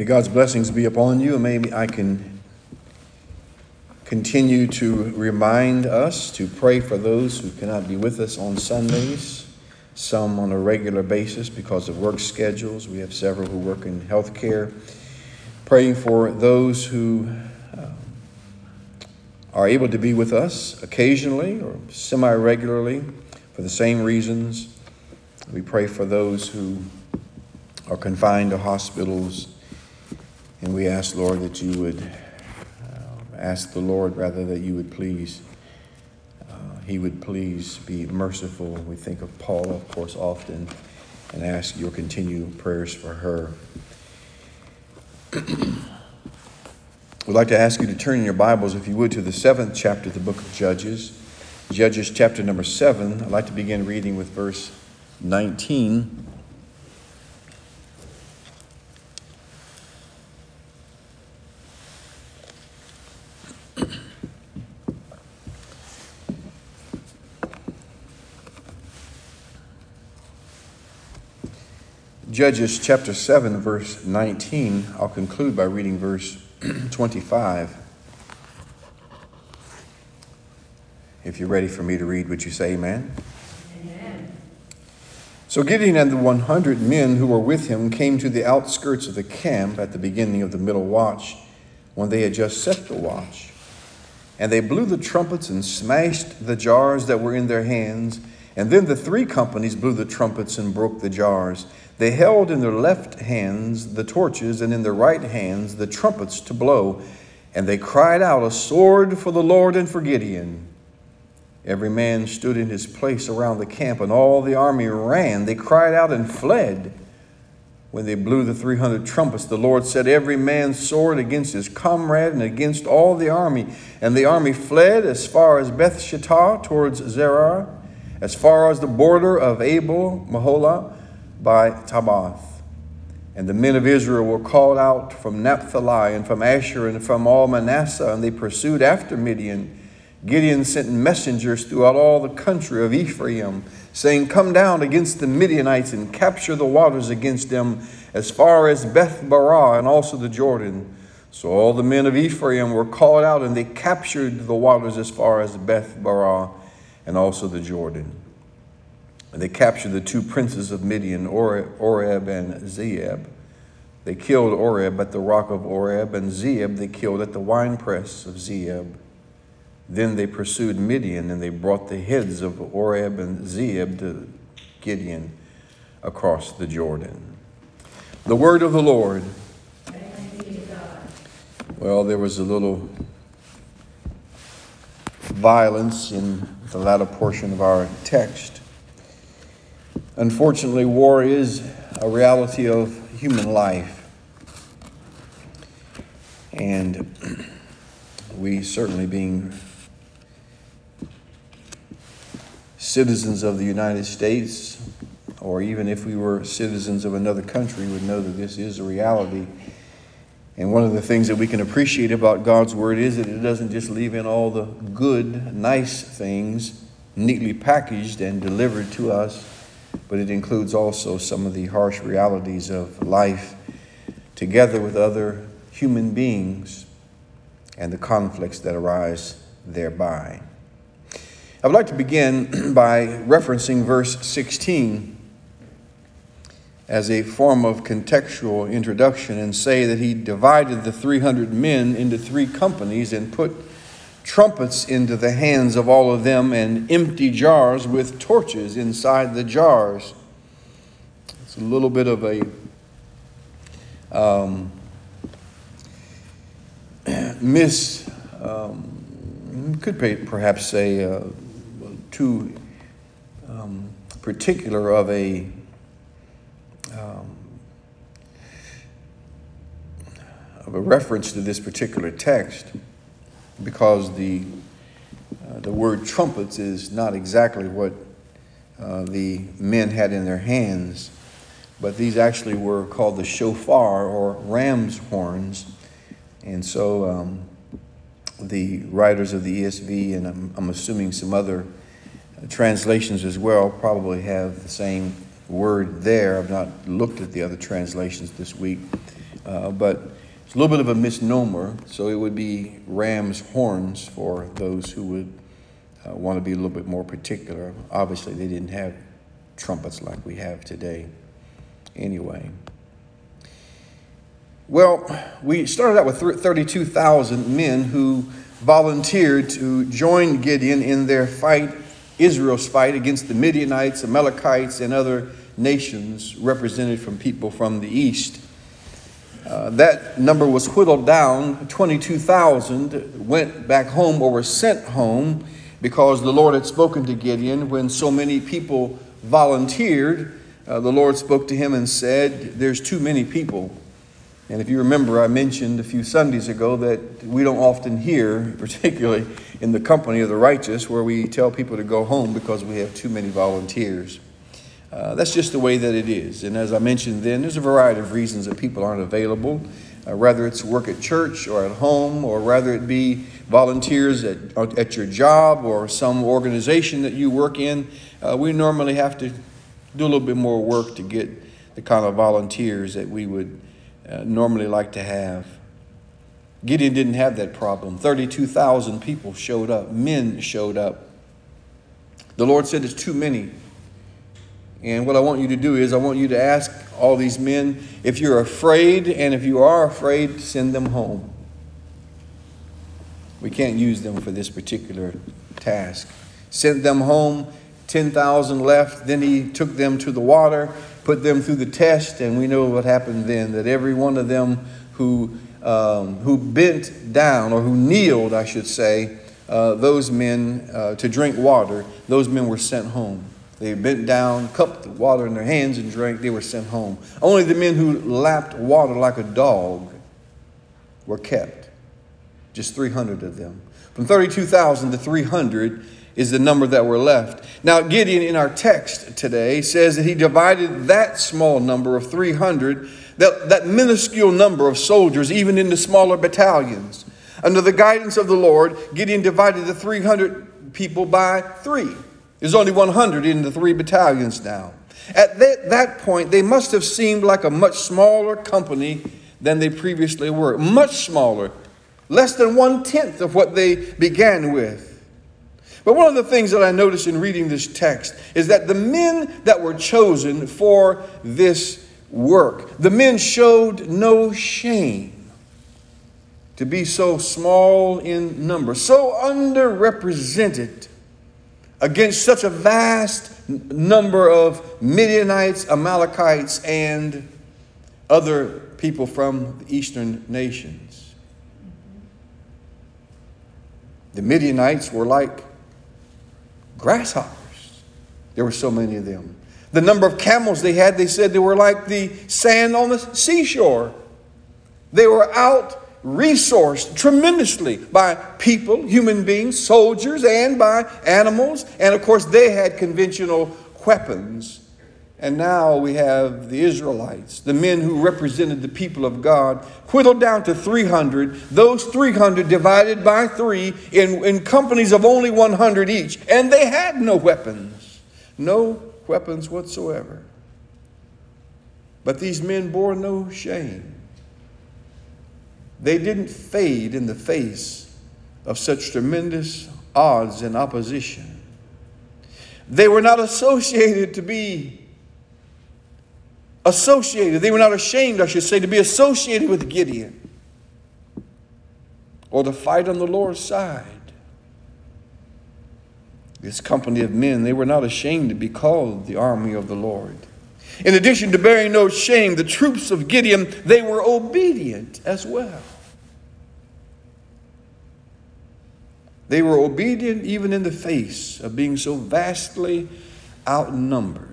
May God's blessings be upon you, and maybe I can continue to remind us to pray for those who cannot be with us on Sundays, some on a regular basis because of work schedules. We have several who work in healthcare. Praying for those who are able to be with us occasionally or semi-regularly for the same reasons. We pray for those who are confined to hospitals, and we ask, Lord, that you would ask the Lord, rather, that you would please, he would please be merciful. We think of Paula, of course, often, and ask your continued prayers for her. We'd like to ask you to turn in your Bibles, if you would, to the 7th chapter of the book of Judges. Judges chapter number 7. I'd like to begin reading with verse 19. Judges chapter 7, verse 19. I'll conclude by reading verse 25. If you're ready for me to read, would you say amen? Amen. So Gideon and the 100 men who were with him came to the outskirts of the camp at the beginning of the middle watch, when they had just set the watch. And they blew the trumpets and smashed the jars that were in their hands. And then the 3 companies blew the trumpets and broke the jars. They held in their left hands the torches, and in their right hands the trumpets to blow. And they cried out, "A sword for the Lord and for Gideon." Every man stood in his place around the camp, and all the army ran. They cried out and fled. When they blew the 300 trumpets, the Lord set every man's sword against his comrade and against all the army. And the army fled as far as Beth-Shittah towards Zerar, as far as the border of Abel-Meholah by Tabbath. And the men of Israel were called out from Naphtali and from Asher and from all Manasseh, and they pursued after Midian. Gideon sent messengers throughout all the country of Ephraim, saying, "Come down against the Midianites and capture the waters against them as far as Beth-barah and also the Jordan." So all the men of Ephraim were called out, and they captured the waters as far as Beth-barah and also the Jordan. And they captured the 2 princes of Midian, Oreb and Zeeb. They killed Oreb at the rock of Oreb, and Zeeb they killed at the winepress of Zeeb. Then they pursued Midian, and they brought the heads of Oreb and Zeeb to Gideon across the Jordan. The word of the Lord. Thanks be to God. Well, there was a little violence in the latter portion of our text. Unfortunately, war is a reality of human life. And we, certainly being citizens of the United States, or even if we were citizens of another country, would know that this is a reality. And one of the things that we can appreciate about God's word is that it doesn't just leave in all the good, nice things neatly packaged and delivered to us, but it includes also some of the harsh realities of life together with other human beings and the conflicts that arise thereby. I would like to begin by referencing verse 16 as a form of contextual introduction and say that he divided the 300 men into 3 companies and put trumpets into the hands of all of them and empty jars with torches inside the jars. It's a little bit of a could perhaps say too particular of a reference to this particular text, because the word trumpets is not exactly what the men had in their hands, but these actually were called the shofar, or ram's horns. And so the writers of the ESV, and I'm assuming some other translations as well, probably have the same word there. I've not looked at the other translations this week. but it's a little bit of a misnomer, so it would be ram's horns for those who would want to be a little bit more particular. Obviously, they didn't have trumpets like we have today anyway. Well, we started out with 32,000 men who volunteered to join Gideon in their fight, Israel's fight against the Midianites, Amalekites, and other nations represented from people from the east. That number was whittled down. 22,000 went back home or were sent home because the Lord had spoken to Gideon. When so many people volunteered, the Lord spoke to him and said, there's too many people. And if you remember, I mentioned a few Sundays ago that we don't often hear, particularly in the company of the righteous, where we tell people to go home because we have too many volunteers. That's just the way that it is. And as I mentioned then, there's a variety of reasons that people aren't available, whether it's work at church or at home, or rather it be volunteers at your job or some organization that you work in. We normally have to do a little bit more work to get the kind of volunteers that we would normally like to have. Gideon didn't have that problem. 32,000 people showed up. Men showed up. The Lord said it's too many. And what I want you to do is I want you to ask all these men if you're afraid, and if you are afraid, send them home. We can't use them for this particular task. Sent them home. 10,000 left. Then he took them to the water, put them through the test, and we know what happened then, that every one of them who bent down, or who kneeled, I should say, those men to drink water, those men were sent home. They bent down, cupped the water in their hands and drank. They were sent home. Only the men who lapped water like a dog were kept. Just 300 of them. From 32,000 to 300 is the number that were left. Now, Gideon in our text today says that he divided that small number of 300, that minuscule number of soldiers, even into smaller battalions. Under the guidance of the Lord, Gideon divided the 300 people by 3. There's only 100 in the 3 battalions now. At that point, they must have seemed like a much smaller company than they previously were. Much smaller. Less than 1/10 of what they began with. But one of the things that I noticed in reading this text is that the men that were chosen for this work, the men showed no shame to be so small in number, so underrepresented against such a vast number of Midianites, Amalekites, and other people from the eastern nations. The Midianites were like grasshoppers. There were so many of them. The number of camels they had, they said they were like the sand on the seashore. They were out-resourced tremendously by people, human beings, soldiers, and by animals. And of course, they had conventional weapons. And now we have the Israelites, the men who represented the people of God, whittled down to 300. Those 300 divided by 3 in companies of only 100 each. And they had no weapons. No weapons whatsoever. But these men bore no shame. They didn't fade in the face of such tremendous odds and opposition. They were not associated to be associated. They were not ashamed, I should say, to be associated with Gideon or to fight on the Lord's side. This company of men, they were not ashamed to be called the army of the Lord. In addition to bearing no shame, the troops of Gideon, they were obedient as well. They were obedient even in the face of being so vastly outnumbered.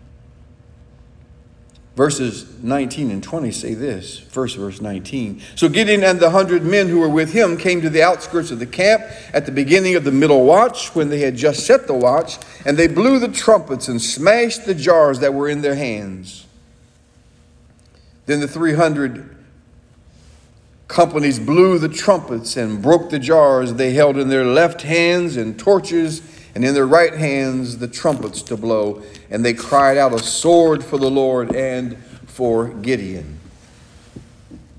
Verses 19 and 20 say this. First, verse 19. So Gideon and the 100 men who were with him came to the outskirts of the camp at the beginning of the middle watch, when they had just set the watch, and they blew the trumpets and smashed the jars that were in their hands. Then the 300 companies blew the trumpets and broke the jars they held in their left hands, and torches, and in their right hands the trumpets to blow. And they cried out, a sword for the Lord and for Gideon.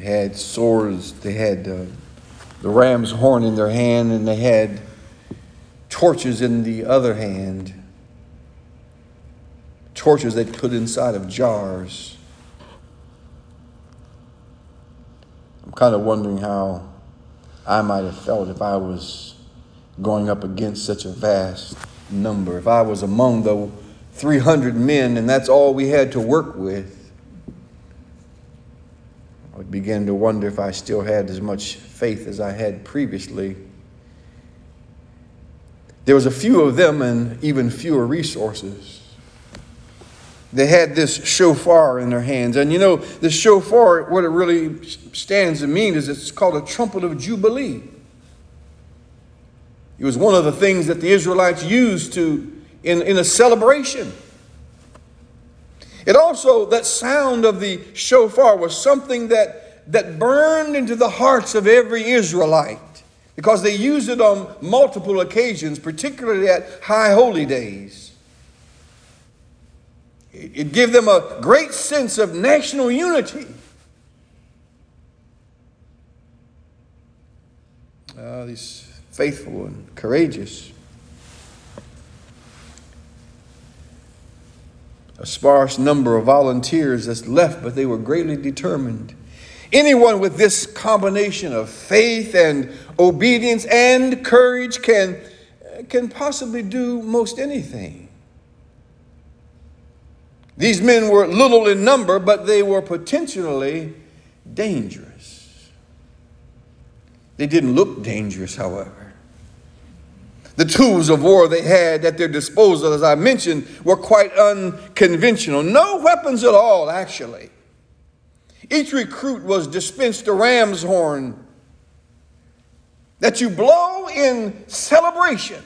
had swords. They had the ram's horn in their hand, and they had torches in the other hand. Torches they'd put inside of jars. I'm kind of wondering how I might have felt if I was going up against such a vast number. If I was among the 300 men and that's all we had to work with, I would begin to wonder if I still had as much faith as I had previously. There was a few of them and even fewer resources. They had this shofar in their hands. And you know, the shofar, what it really stands to mean is it's called a trumpet of Jubilee. It was one of the things that the Israelites used in a celebration. It also, that sound of the shofar was something that burned into the hearts of every Israelite, because they used it on multiple occasions, particularly at high holy days. It gave them a great sense of national unity. These faithful and courageous. A sparse number of volunteers that's left, but they were greatly determined. Anyone with this combination of faith and obedience and courage can possibly do most anything. These men were little in number, but they were potentially dangerous. They didn't look dangerous, however. The tools of war they had at their disposal, as I mentioned, were quite unconventional. No weapons at all, actually. Each recruit was dispensed a ram's horn that you blow in celebration.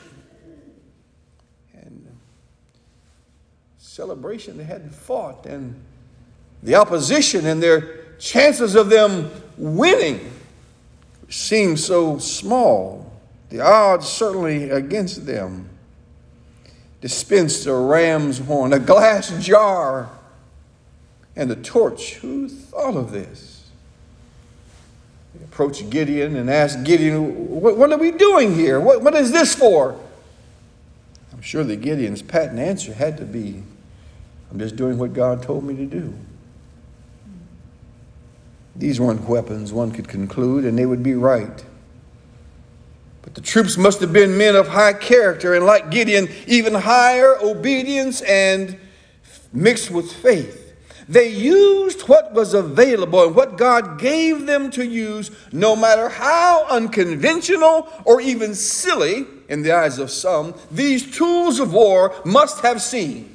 And celebration, they hadn't fought, and the opposition and their chances of them winning seemed so small. The odds certainly against them. Dispensed a ram's horn, a glass jar, and a torch. Who thought of this? They approached Gideon and asked Gideon, what are we doing here? What is this for? I'm sure that Gideon's patent answer had to be, I'm just doing what God told me to do. These weren't weapons, one could conclude, and they would be right. But the troops must have been men of high character, and like Gideon, even higher obedience and mixed with faith. They used what was available and what God gave them to use, no matter how unconventional or even silly in the eyes of some, these tools of war must have seemed.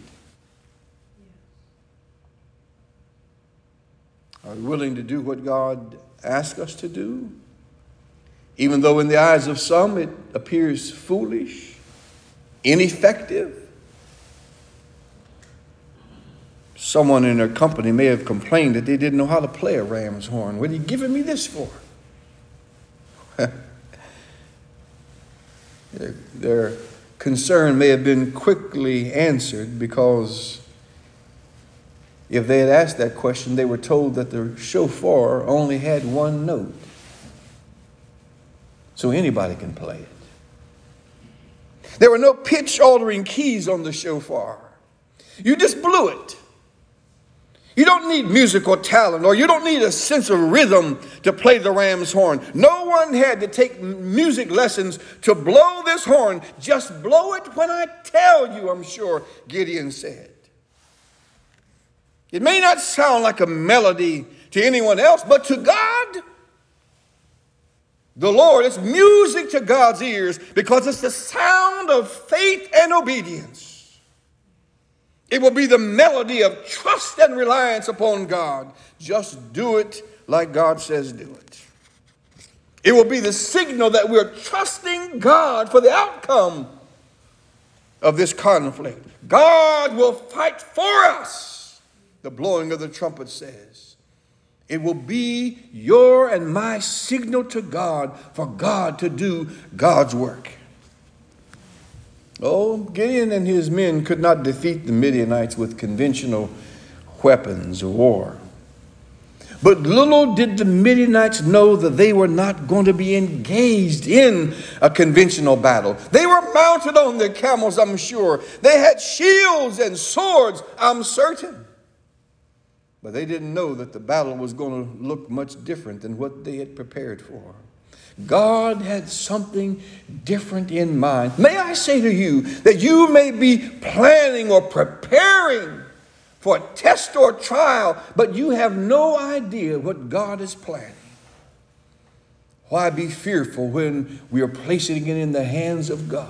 Are we willing to do what God asked us to do? Even though in the eyes of some it appears foolish, ineffective. Someone in their company may have complained that they didn't know how to play a ram's horn. What are you giving me this for? Their concern may have been quickly answered, because if they had asked that question, they were told that the shofar only had one note. So anybody can play it. There were no pitch-altering keys on the shofar. You just blew it. You don't need musical talent, or you don't need a sense of rhythm to play the ram's horn. No one had to take music lessons to blow this horn. Just blow it when I tell you, I'm sure Gideon said. It may not sound like a melody to anyone else, but to God, the Lord, it's music to God's ears, because it's the sound of faith and obedience. It will be the melody of trust and reliance upon God. Just do it like God says do it. It will be the signal that we're trusting God for the outcome of this conflict. God will fight for us, the blowing of the trumpet says. It will be your and my signal to God for God to do God's work. Oh, Gideon and his men could not defeat the Midianites with conventional weapons of war. But little did the Midianites know that they were not going to be engaged in a conventional battle. They were mounted on their camels, I'm sure. They had shields and swords, I'm certain. But they didn't know that the battle was going to look much different than what they had prepared for. God had something different in mind. May I say to you that you may be planning or preparing for a test or trial, but you have no idea what God is planning. Why be fearful when we are placing it in the hands of God?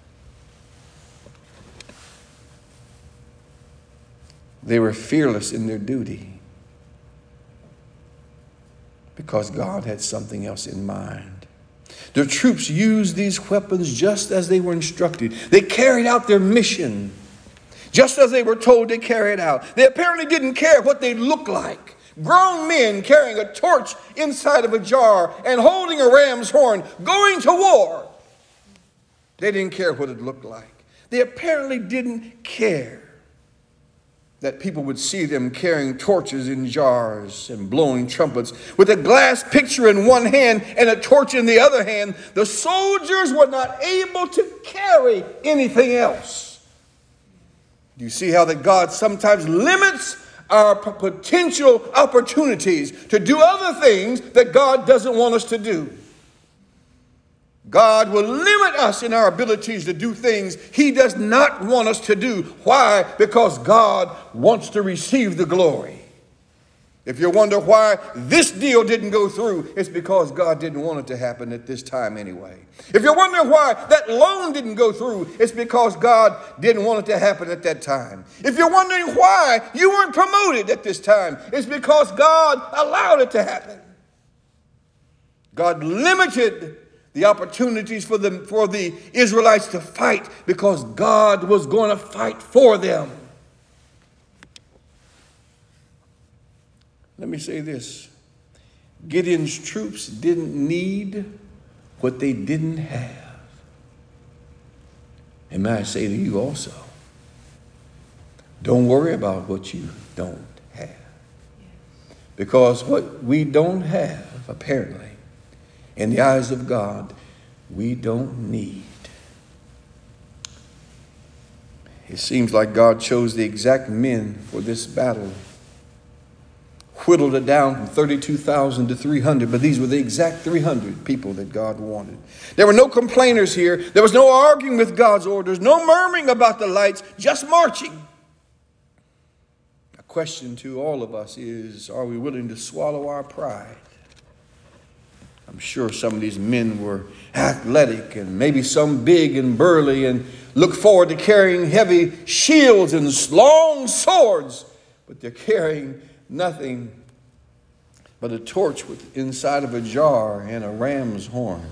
They were fearless in their duty because God had something else in mind. The troops used these weapons just as they were instructed. They carried out their mission just as they were told to carry it out. They apparently didn't care what they looked like. Grown men carrying a torch inside of a jar and holding a ram's horn, going to war. They didn't care what it looked like. They apparently didn't care that people would see them carrying torches in jars and blowing trumpets. With a glass pitcher in one hand and a torch in the other hand, the soldiers were not able to carry anything else. Do you see how that God sometimes limits our potential opportunities to do other things that God doesn't want us to do? God will limit us in our abilities to do things He does not want us to do. Why? Because God wants to receive the glory. If you wonder why this deal didn't go through, it's because God didn't want it to happen at this time anyway. If you're wondering why that loan didn't go through, it's because God didn't want it to happen at that time. If you're wondering why you weren't promoted at this time, it's because God allowed it to happen. God limited the opportunities for the Israelites to fight because God was going to fight for them. Let me say this. Gideon's troops didn't need what they didn't have. And may I say to you also, don't worry about what you don't have. Because what we don't have, apparently, in the eyes of God, we don't need. It seems like God chose the exact men for this battle. Whittled it down from 32,000 to 300, but these were the exact 300 people that God wanted. There were no complainers here. There was no arguing with God's orders, no murmuring about the lights, just marching. A question to all of us is, are we willing to swallow our pride? I'm sure some of these men were athletic and maybe some big and burly and look forward to carrying heavy shields and long swords, but they're carrying nothing but a torch with inside of a jar and a ram's horn.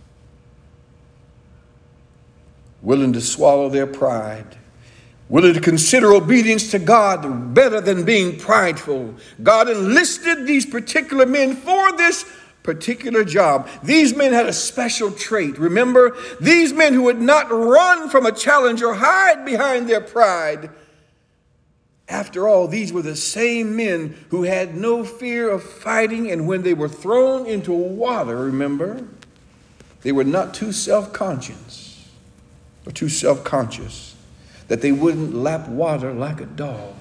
Willing to swallow their pride. Willing to consider obedience to God better than being prideful. God enlisted these particular men for this particular job. These men had a special trait. Remember, these men who would not run from a challenge or hide behind their pride. After all, these were the same men who had no fear of fighting, and when they were thrown into water, remember, they were not too self-conscious or too self-conscious that they wouldn't lap water like a dog.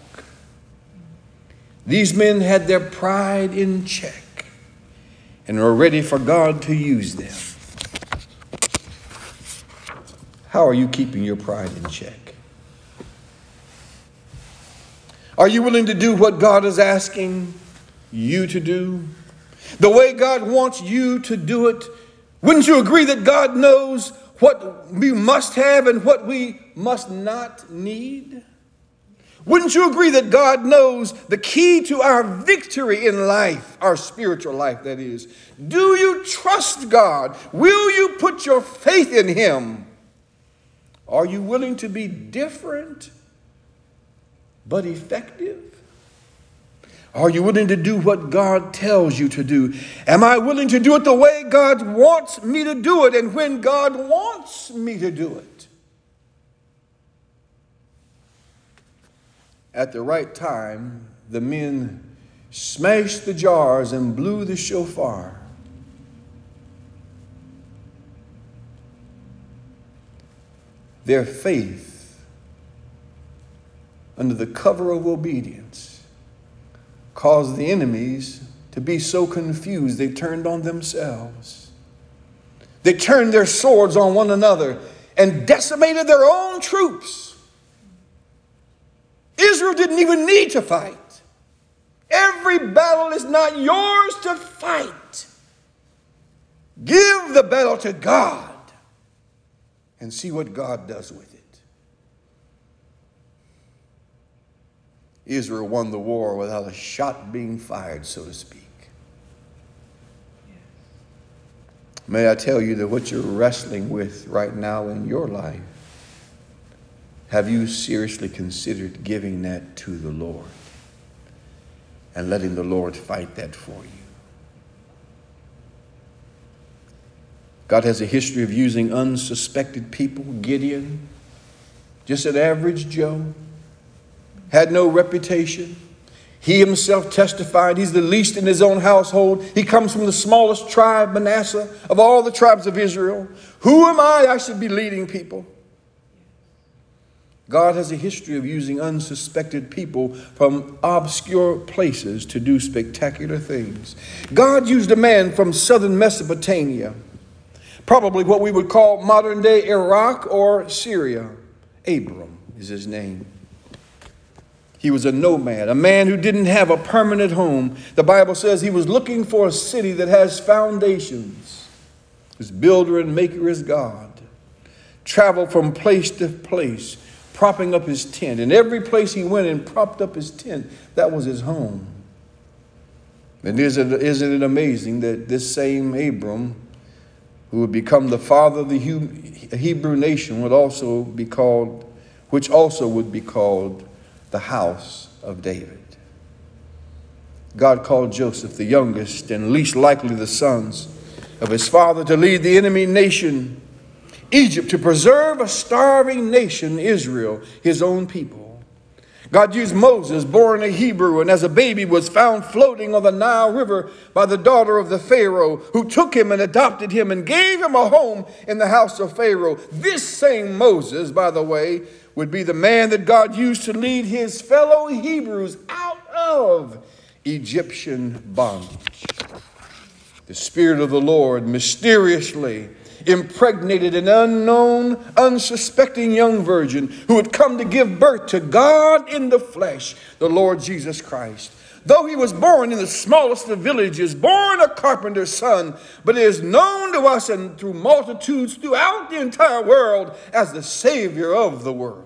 These men had their pride in check and were ready for God to use them. How are you keeping your pride in check? Are you willing to do what God is asking you to do? The way God wants you to do it? Wouldn't you agree that God knows what we must have and what we must not need? Wouldn't you agree that God knows the key to our victory in life, our spiritual life, that is? Do you trust God? Will you put your faith in Him? Are you willing to be different but effective? Are you willing to do what God tells you to do? Am I willing to do it the way God wants me to do it and when God wants me to do it? At the right time, the men smashed the jars, and blew the shofar. Their faith, under the cover of obedience, caused the enemies to be so confused they turned on themselves. They turned their swords on one another and decimated their own troops. Israel didn't even need to fight. Every battle is not yours to fight. Give the battle to God and see what God does with it. Israel won the war without a shot being fired, so to speak. May I tell you that what you're wrestling with right now in your life, have you seriously considered giving that to the Lord and letting the Lord fight that for you? God has a history of using unsuspected people. Gideon, just an average Joe, had no reputation. He himself testified he's the least in his own household. He comes from the smallest tribe, Manasseh, of all the tribes of Israel. Who am I should be leading people? God has a history of using unsuspected people from obscure places to do spectacular things. God used a man from southern Mesopotamia, probably what we would call modern-day Iraq or Syria. Abram is his name. He was a nomad, a man who didn't have a permanent home. The Bible says he was looking for a city that has foundations. His builder and maker is God. Traveled from place to place, propping up his tent. And every place he went and propped up his tent, that was his home. And isn't it amazing that this same Abram, who would become the father of the Hebrew nation, would also be called, which also would be called the house of David. God called Joseph, the youngest and least likely the sons of his father, to lead the enemy nation, Egypt, to preserve a starving nation, Israel, his own people. God used Moses, born a Hebrew, and as a baby was found floating on the Nile River by the daughter of the Pharaoh, who took him and adopted him and gave him a home in the house of Pharaoh. This same Moses, by the way, would be the man that God used to lead his fellow Hebrews out of Egyptian bondage. The Spirit of the Lord mysteriously impregnated an unknown, unsuspecting young virgin who had come to give birth to God in the flesh, the Lord Jesus Christ. Though he was born in the smallest of villages, born a carpenter's son, but is known to us and through multitudes throughout the entire world as the Savior of the world.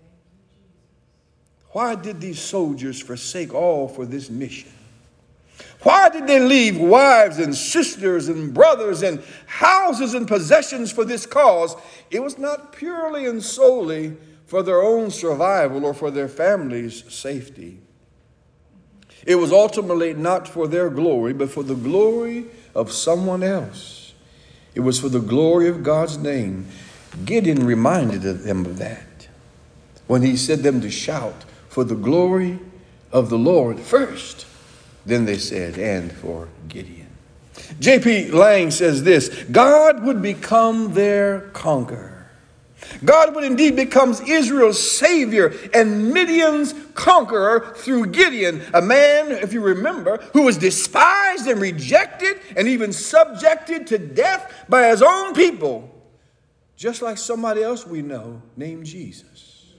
Why did these soldiers forsake all for this mission? Why did they leave wives and sisters and brothers and houses and possessions for this cause? It was not purely and solely for their own survival or for their families' safety. It was ultimately not for their glory, but for the glory of someone else. It was for the glory of God's name. Gideon reminded them of that when he said them to shout for the glory of the Lord first. Then they said, and for Gideon. J.P. Lang says this: God would become their conqueror. God would indeed become Israel's savior and Midian's conqueror through Gideon, a man, if you remember, who was despised and rejected and even subjected to death by his own people, just like somebody else we know named Jesus.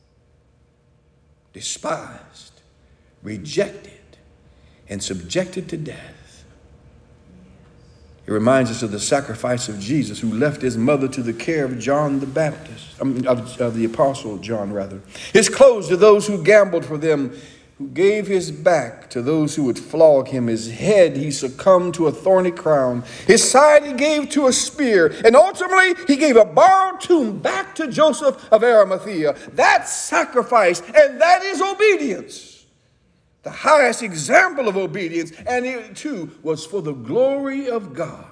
Despised, rejected, and subjected to death. It reminds us of the sacrifice of Jesus, who left his mother to the care of John the Baptist, of the Apostle John, rather. His clothes to those who gambled for them, who gave his back to those who would flog him. His head he succumbed to a thorny crown. His side he gave to a spear. And ultimately he gave a borrowed tomb back to Joseph of Arimathea. That's sacrifice, and that is obedience. The highest example of obedience, and it too was for the glory of God.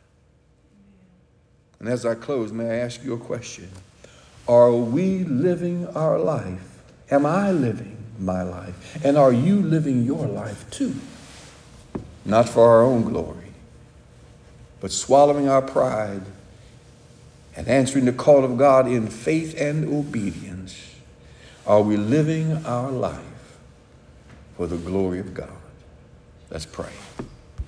And as I close, may I ask you a question? Are we living our life? Am I living my life? And are you living your life too? Not for our own glory, but swallowing our pride and answering the call of God in faith and obedience. Are we living our life for the glory of God? Let's pray.